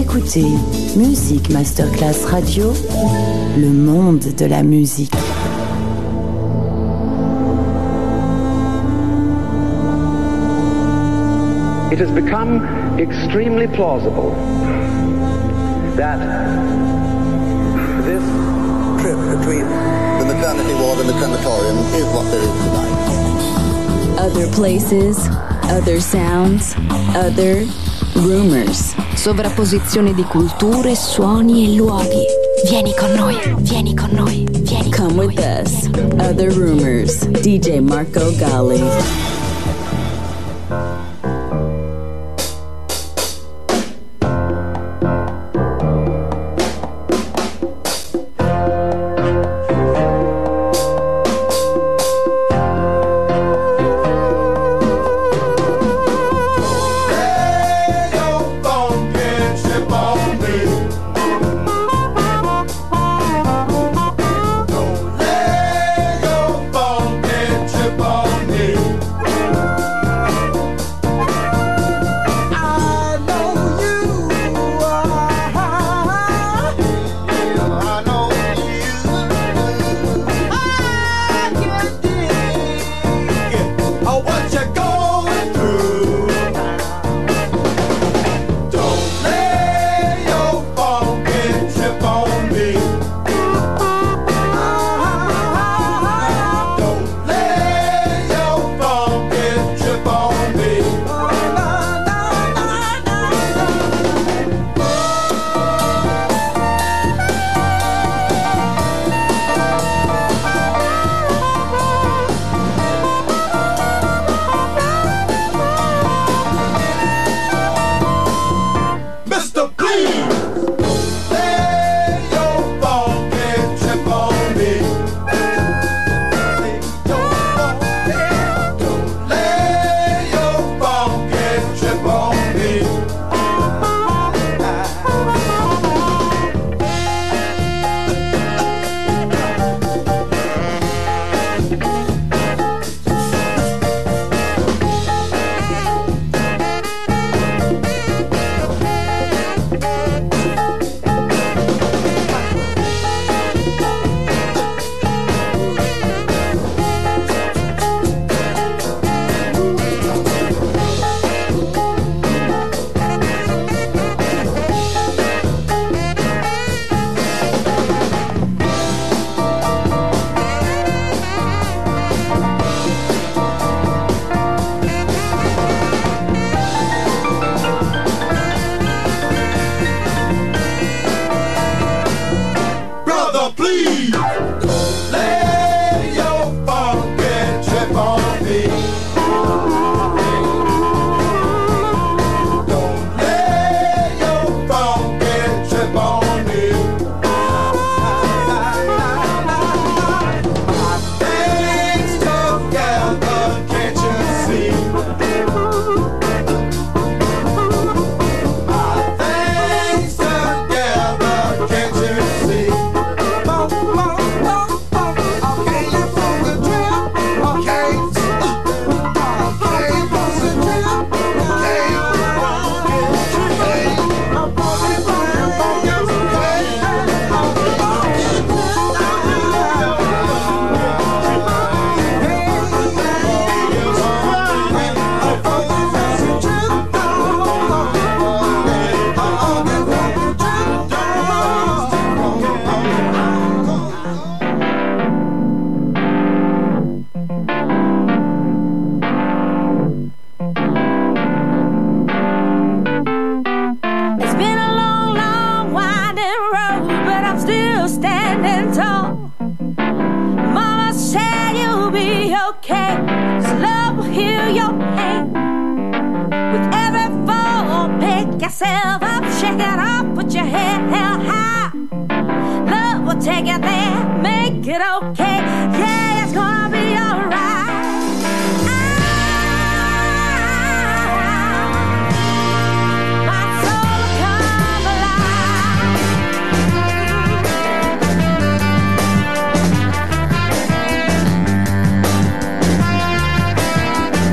écoutez Music Masterclass Radio, le monde de la musique. It has become extremely plausible that this trip between the maternity ward and the crematorium is what there is tonight. Other places, other sounds, other rumors. Sovrapposizione di culture, suoni e luoghi. Vieni con noi, vieni con noi, vieni con Come noi. with us. Other rumors. DJ Marco Gally.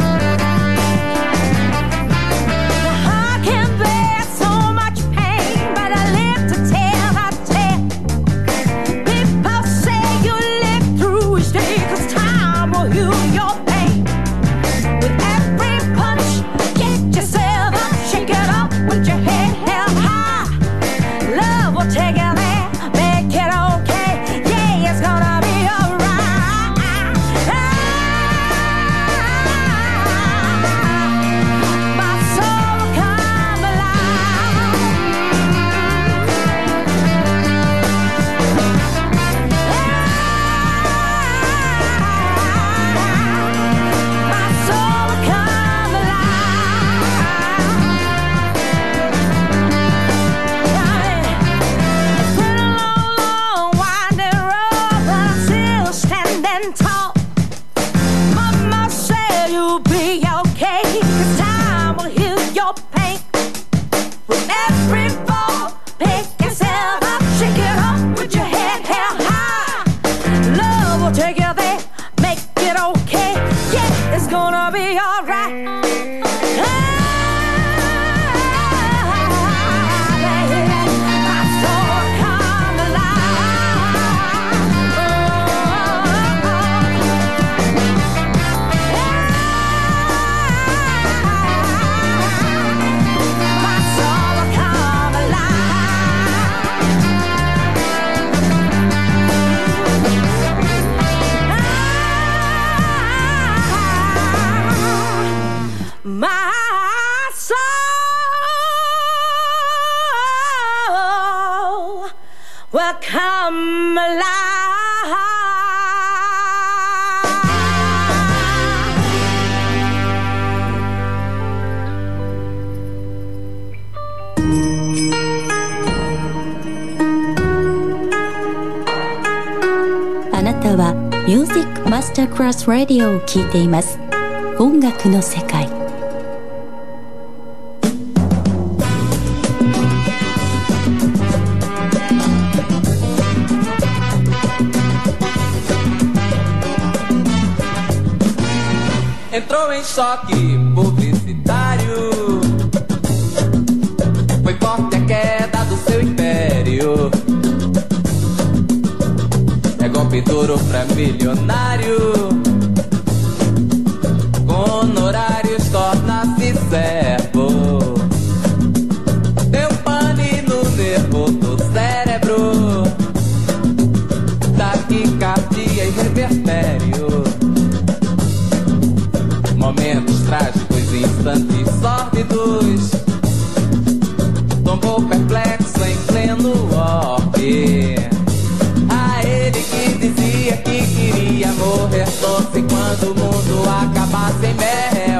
My heart can bear so much pain. come alive. Music Masterclass Radio を聴いています。音楽の世界。 Entrou em choque publicitário. Foi forte a queda do seu império. É golpe duro pra milionário. Com honorários torna-se servo. Deu pane no nervo do cérebro. Taquicardia e revertério. Momentos trágicos, instantes sórdidos. Tombou perplexo em pleno orbe. A ele que dizia que queria morrer doce quando o mundo acabasse em mel.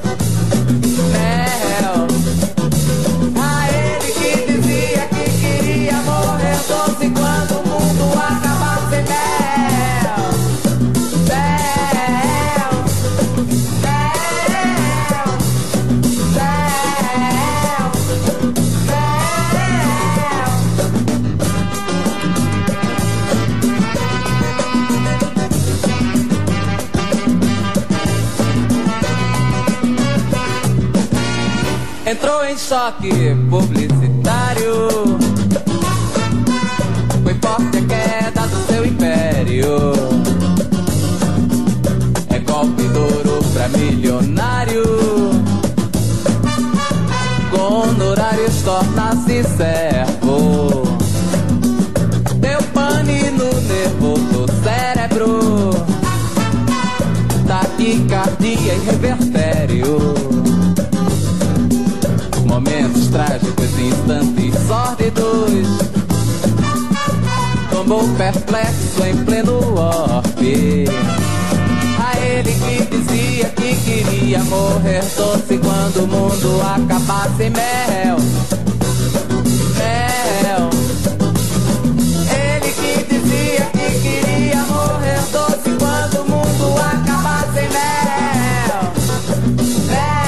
Mel. A ele que dizia que queria morrer doce quando o mundo acabasse em mel. Mel. Entrou em choque publicitário. Foi forte a queda do seu império. É golpe duro pra milionário. Com honorários torna-se servo. Deu pane no nervo do cérebro. Taquicardia e revertério. Momentos trágicos, instantes sórdidos. Tombou perplexo em pleno orbe. A ele que dizia que queria morrer doce quando o mundo acabasse em mel. Mel. Ele que dizia que queria morrer doce quando o mundo acabasse em mel. Mel.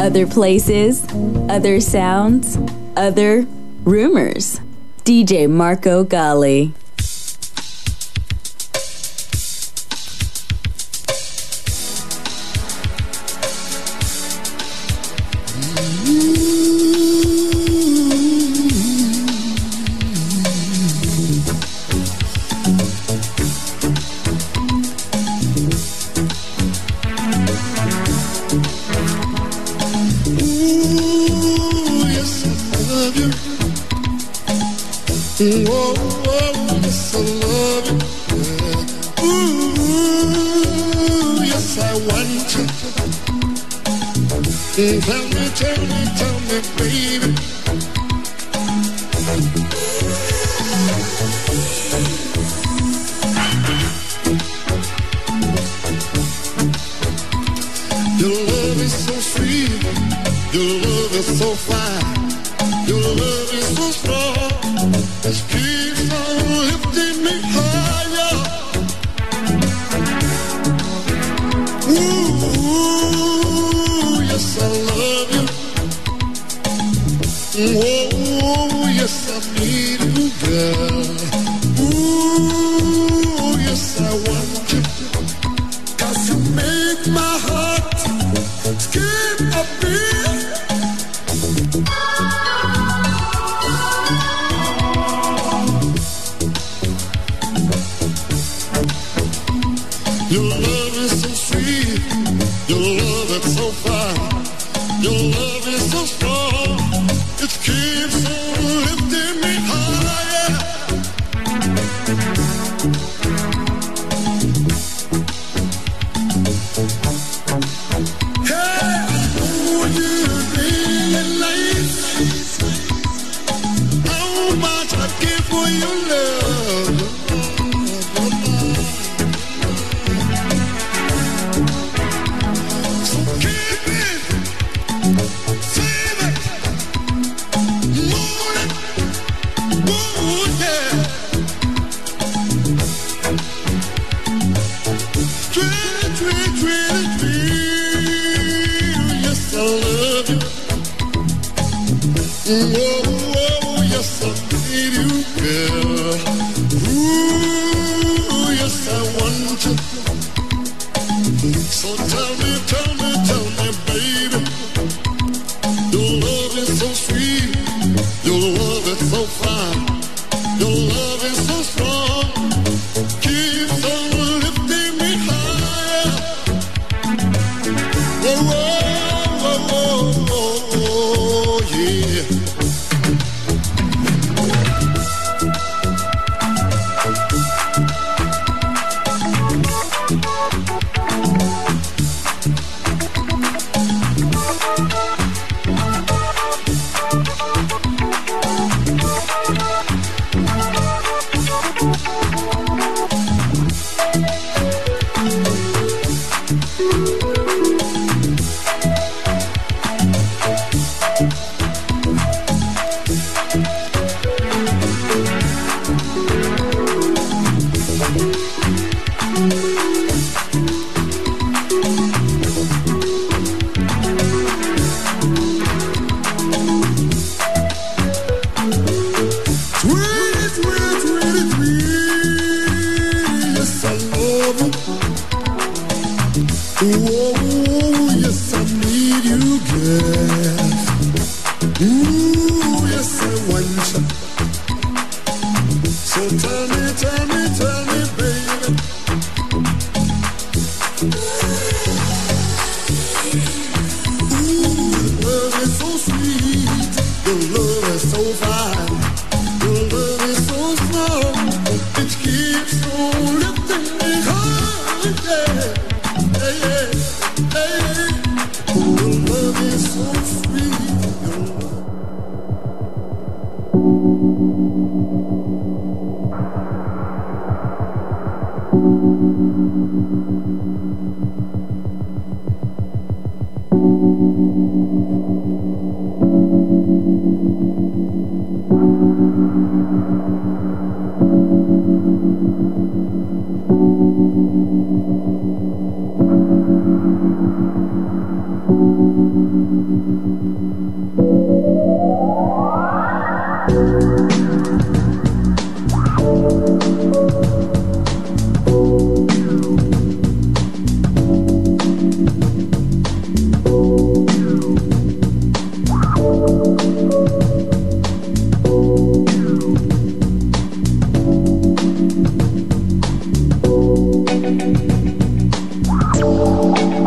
Other places, other sounds, other rumors. DJ Marco Gally.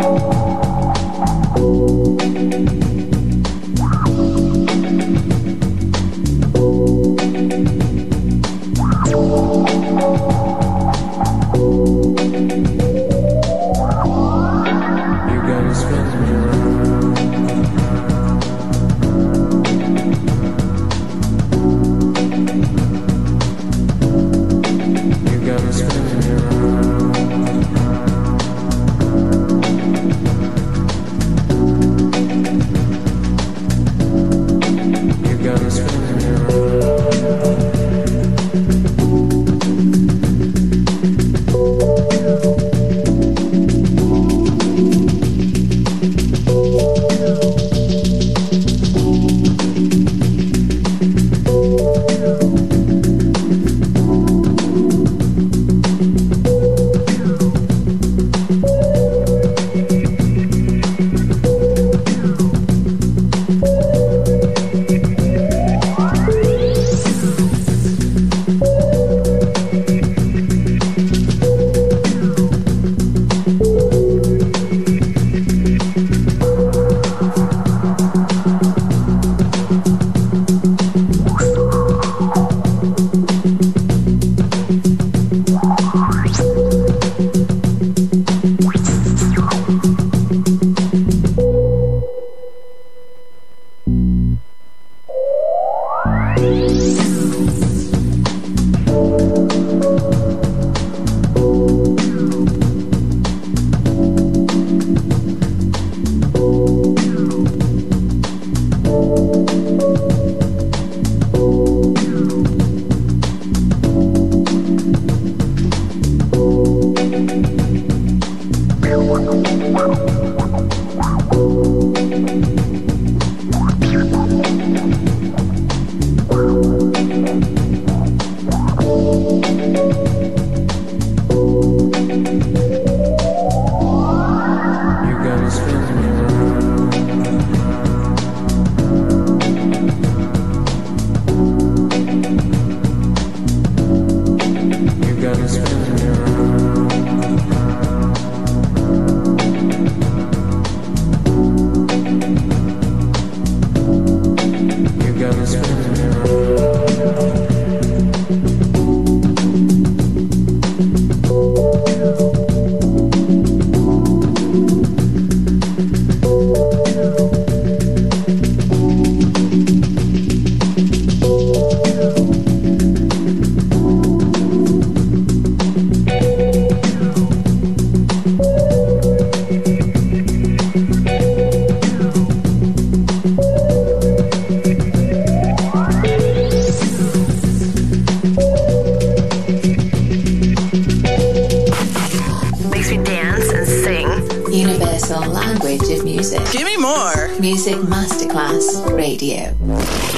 Music Masterclass Radio. And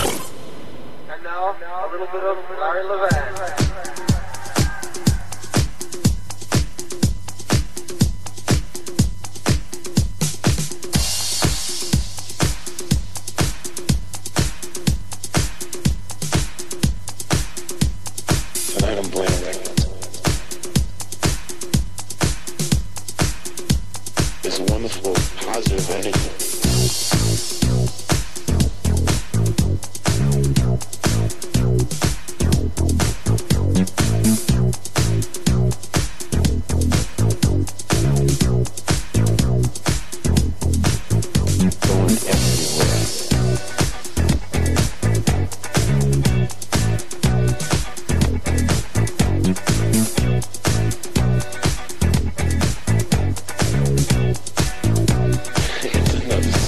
now a little bit of Larry Levan. Tonight I'm playing records. It's a wonderful, positive energy. It's another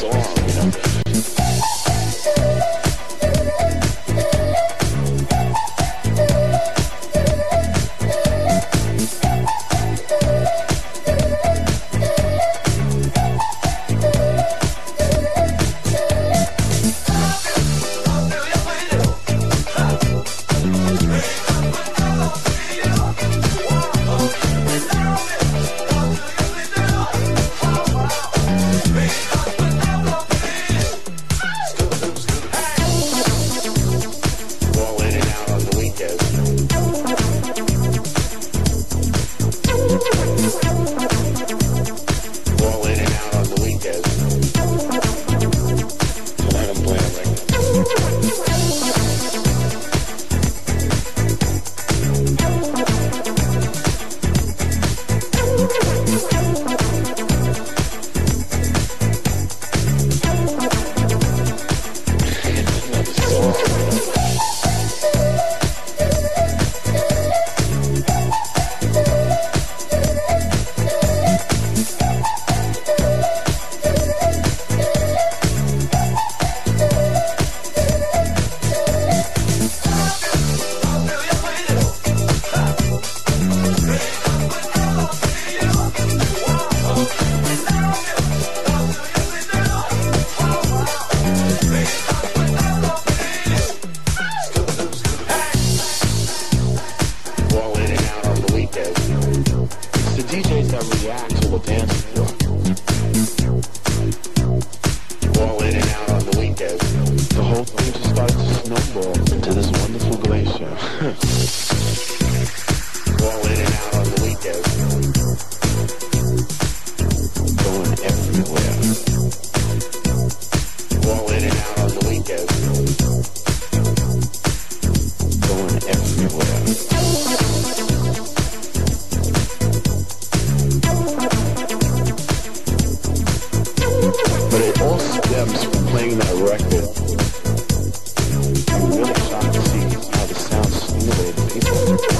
steps playing that record, I'm really shocked to see how the sound stimulated people.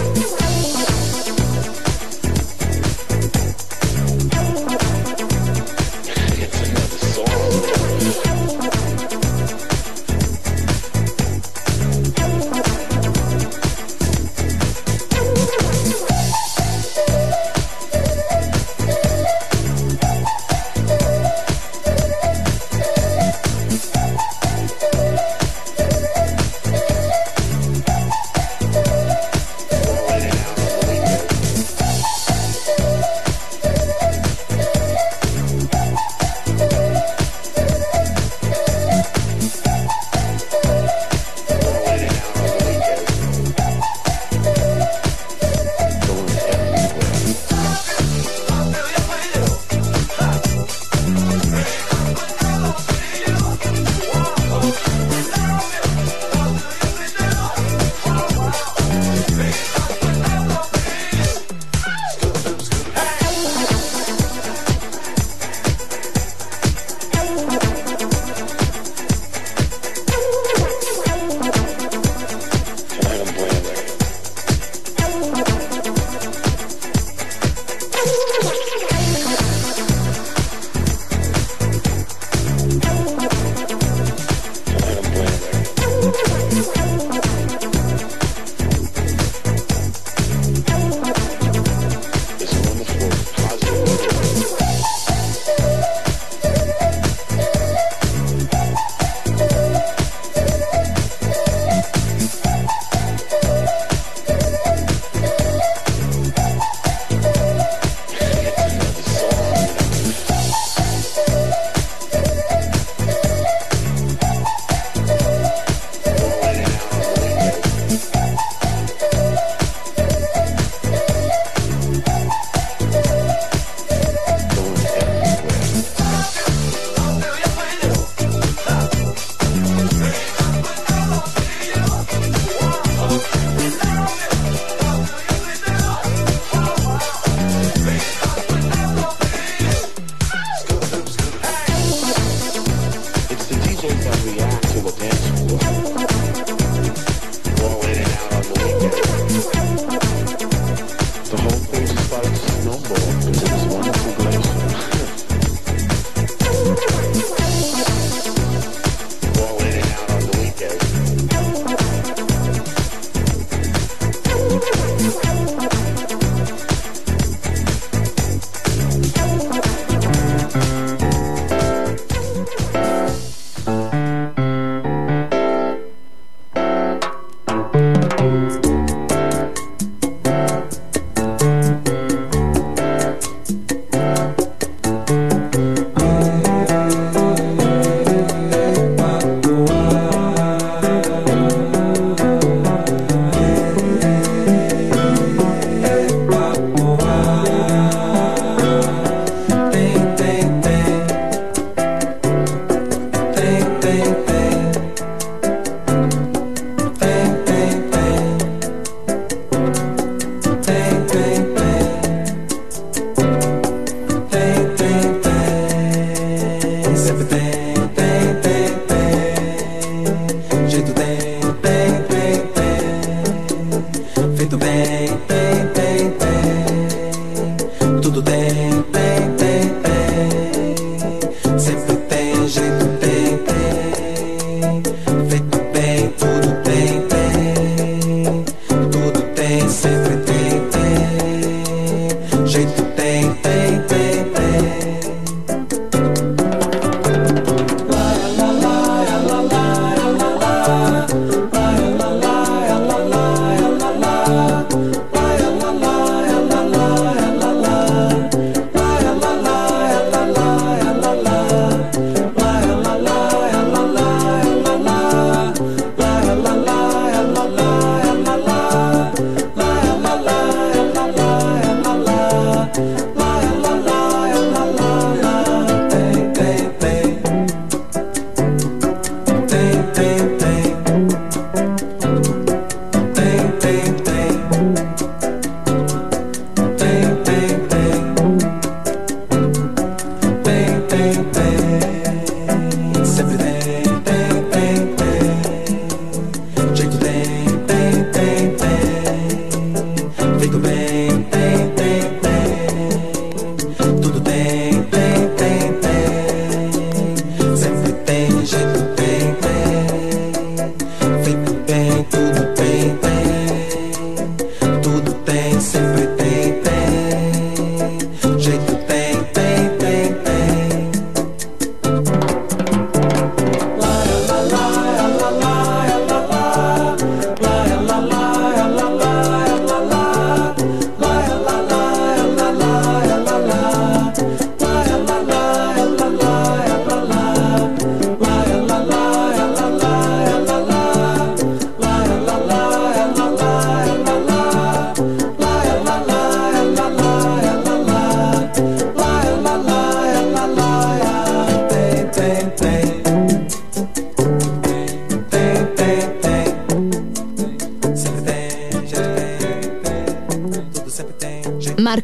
It's another song.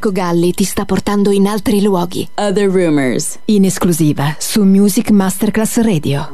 Marco Galli ti sta portando in altri luoghi. Other Rumors, In esclusiva su Music Masterclass Radio.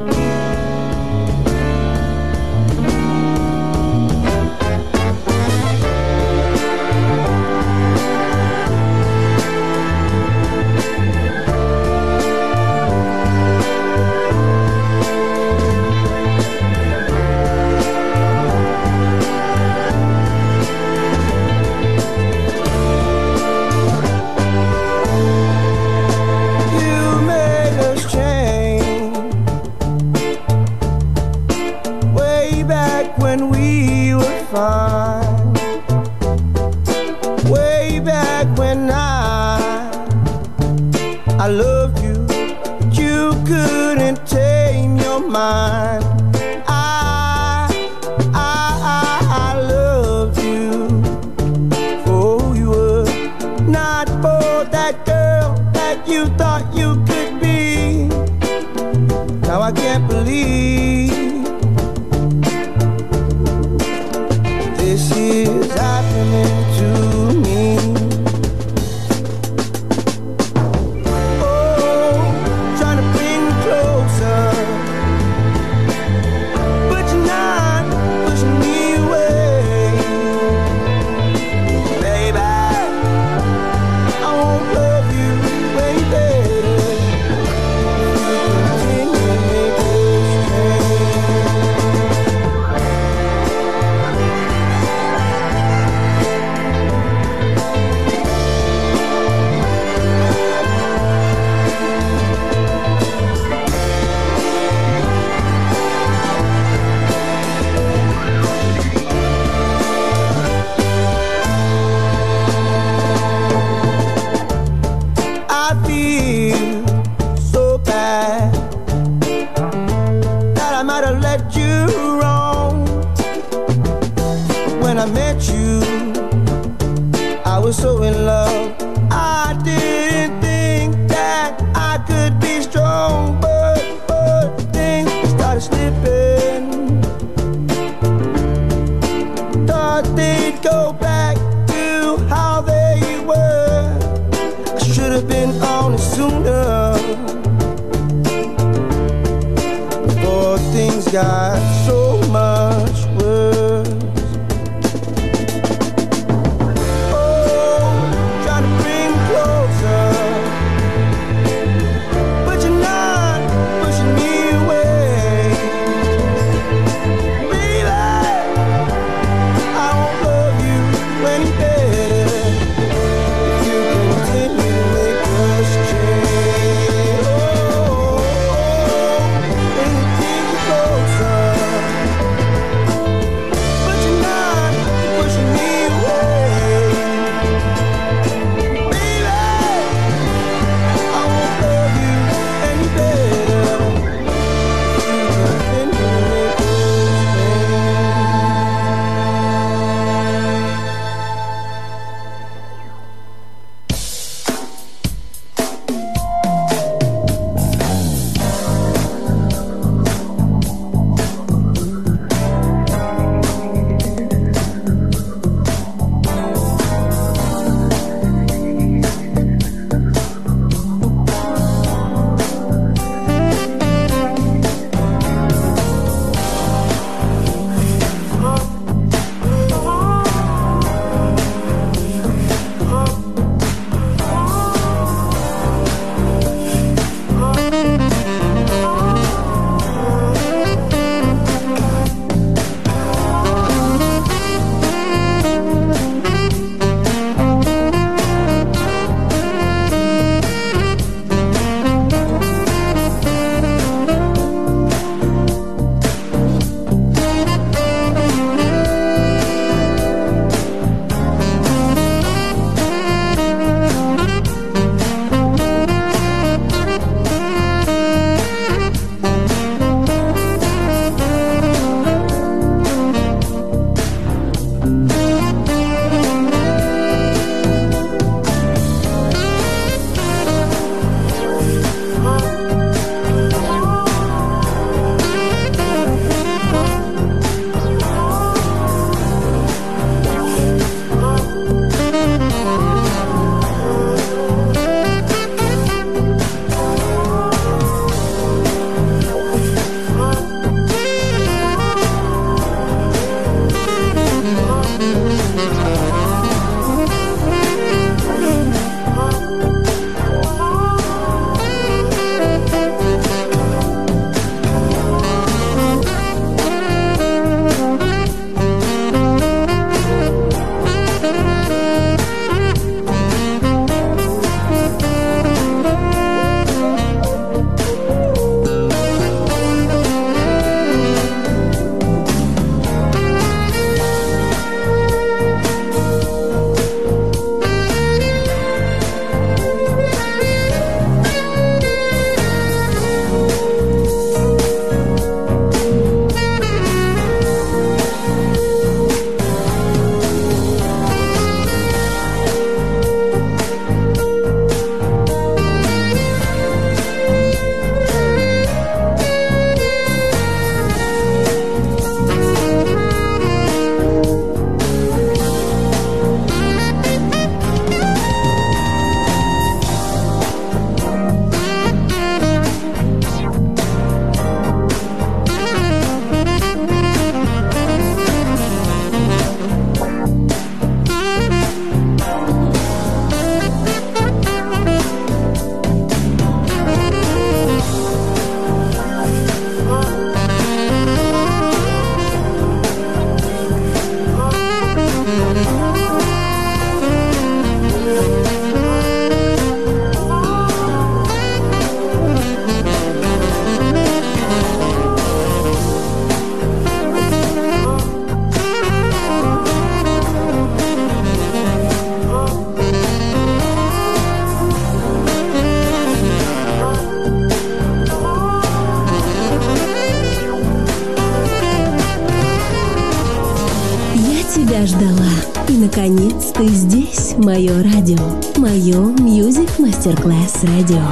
Closer Я ждала, и наконец-то здесь мое радио, мое Music Masterclass Radio.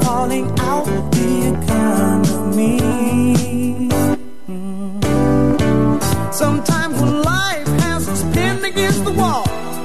calling out the economy. Sometimes when life has us pinned against the wall,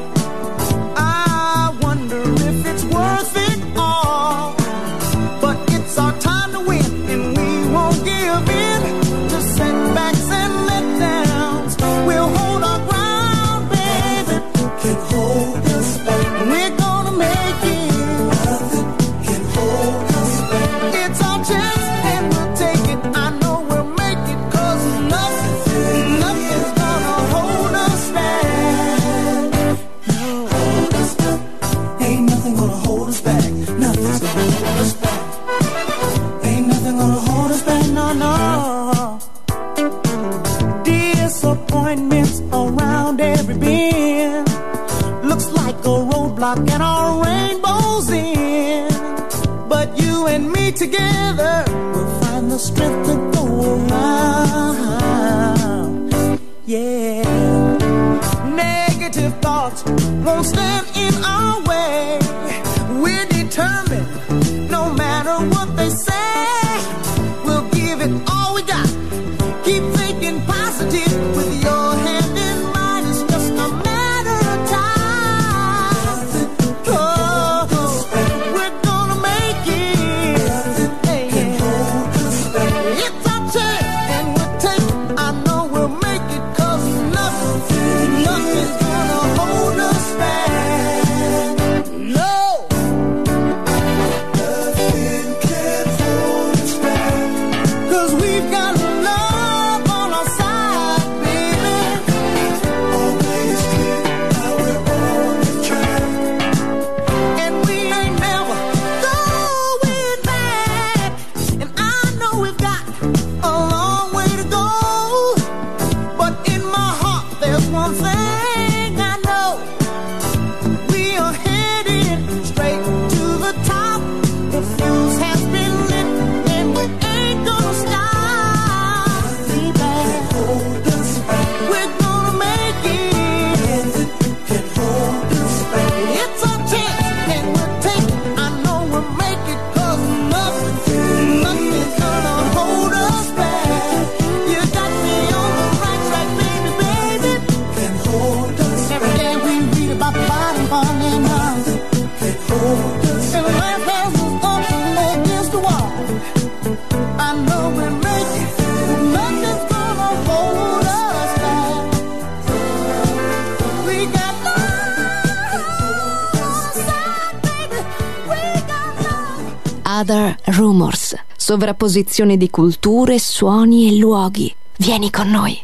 I wonder if it's worth it all. But it's our time to win, and we won't give in to setbacks and letdowns. We'll hold our ground, baby. Can hold us back. We're gonna make it. Nothing can hold us back. It's our chance, and we'll take it. I know we'll make it, 'cause nothing's gonna hold us back. No, hold us back. Ain't nothing gonna hold us back. Nothing's gonna hold us back. Ain't nothing gonna hold us back. No, no. Disappointments around every bend. Looks like a roadblock and our rainbow's in. But you and me together will find the strength to go around. Yeah. Negative thoughts won't stand in our way. We're determined, no matter what they say. We'll give it all we got. Keep thinking positive with your hand in mine. It's just a matter of time. Oh, we're gonna make it. Hey, it's our chance, and we'll take it. I know we'll make it, 'cause nothing's gonna hold us back. No, nothing can hold us back. 'Cause we've got love on our side, baby. Always clear, now we're on the track. And we ain't never going back. And I know we've got a long way to go. But in my heart, there's one thing I know. We are headed straight to the top. The fuse has been lit, and we ain't gonna stop. Hold us back. We're gonna make it. Can hold us back. It's our chance, and we'll take it. I know we'll make it, 'cause nothing's gonna hold us back. You got me on the right track, baby, baby. Can hold us back. Every day we read about the bottom falling out. Can hold us back. And life has us up against the wall. I know we'll make it. Nothing's gonna hold us back. We got love on our side, baby. We got love. Other Rumors. Sovrapposizione di culture, suoni e luoghi. Vieni con noi.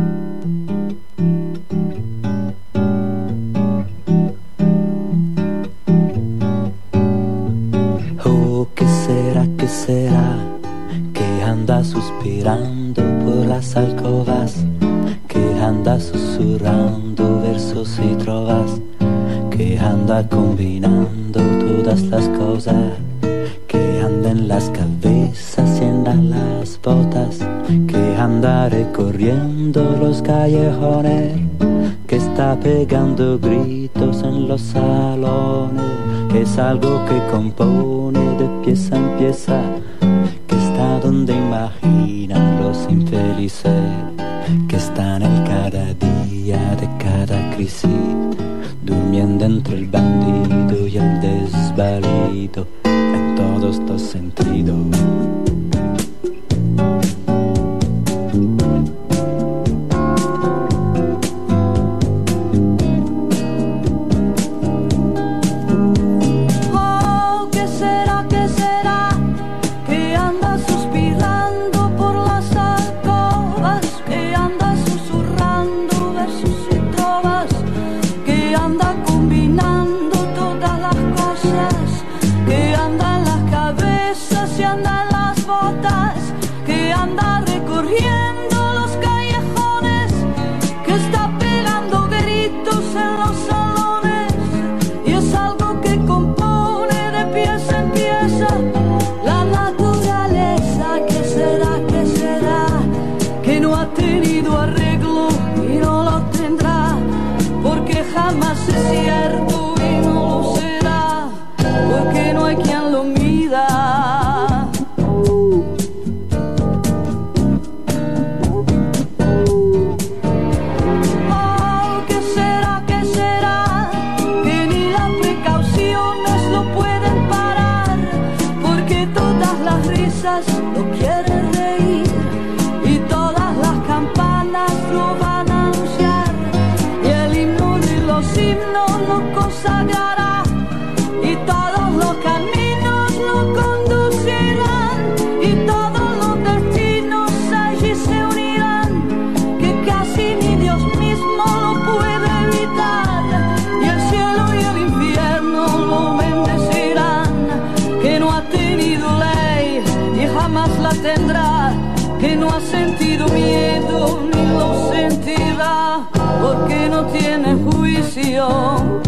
Oh, ¿qué será que anda suspirando por las alcovas, que anda susurrando versos y trovas, que anda combinando todas las cosas, que anda en las cabezas y en las botas, que anda recorriendo los callejones, que está pegando gritos en los salones, que es algo que compone de pieza en pieza, que está donde imaginan los infelices, que está en el cada día de cada crisis, durmiendo entre el bandido y el desvalido, en todos los sentidos. cierto y no lo será, porque no hay quien lo mida. risas lo quiere reír y todas las campanas lo van a anunciar y el himno de los himnos lo consagrará y todos los caminos lo conducirán y todos los destinos allí se unirán, que casi ni Dios mismo lo puede evitar y el cielo y el infierno lo bendecirán, que no ha tenido ley y jamás la tendrá, que no ha sentido miedo ni lo sentirá, porque no tiene juicio.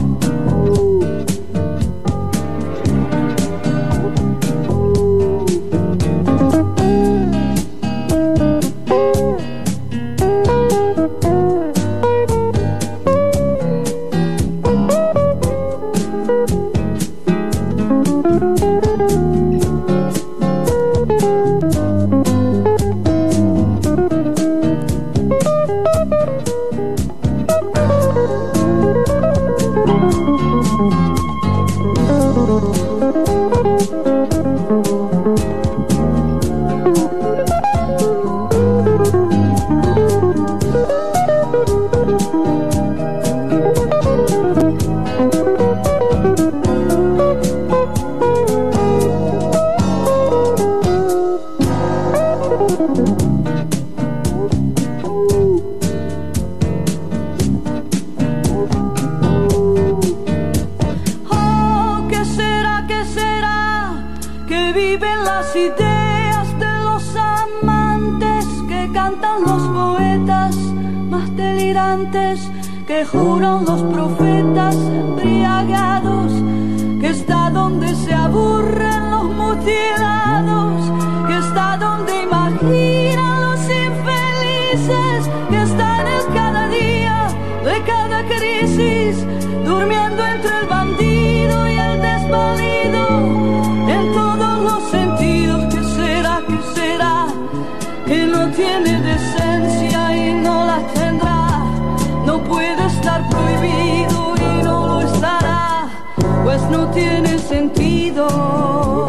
Que juran los profetas embriagados, que está donde se aburren los mutilados, que está donde imaginan los infelices, que está en el cada día de cada crisis, durmiendo entre el bandido y el desvalido, en todos los sentidos. ¿Qué será? ¿Qué será? Que no tiene decencia y no la tendrá. No puede estar prohibido y no lo estará, pues no tiene sentido.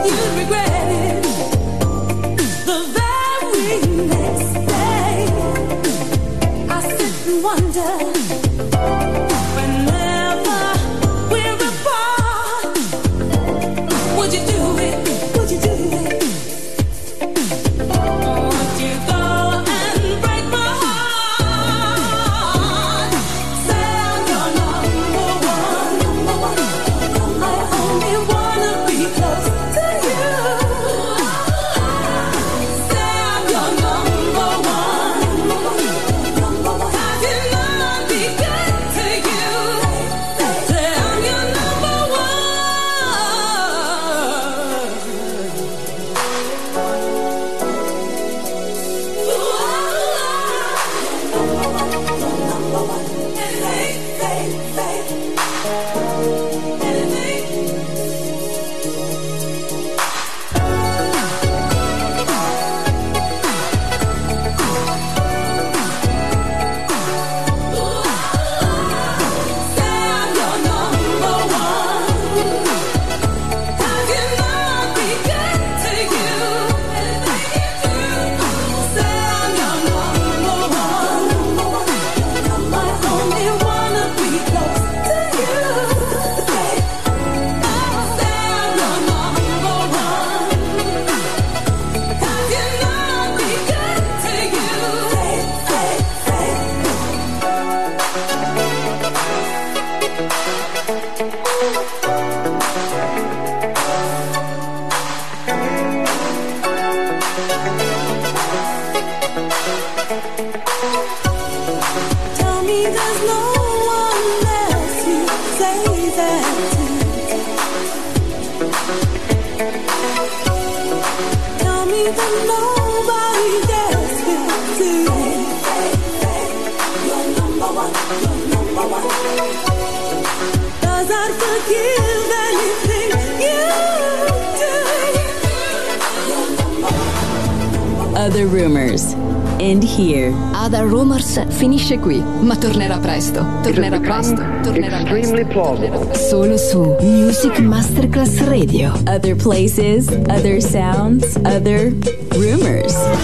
you'd regret it the very next day. I sit and wonder, whenever we're apart, would you do it? Would you do it? Would you go and break my heart? Say I'm your number one. I only wanna be close to you. Say I'm your number one. I cannot be good to you. Say I'm your number tell me there's no one else you say that to. Tell me that nobody else will do. You're number one, you're number one. Does that forgive anything you do? You're number one. Other Rumors. End here. Other Rumors finisce qui, ma tornerà presto. Tornerà presto. Tornerà Extremely plausible. Solo su Music Masterclass Radio. Other places, other sounds, other rumors.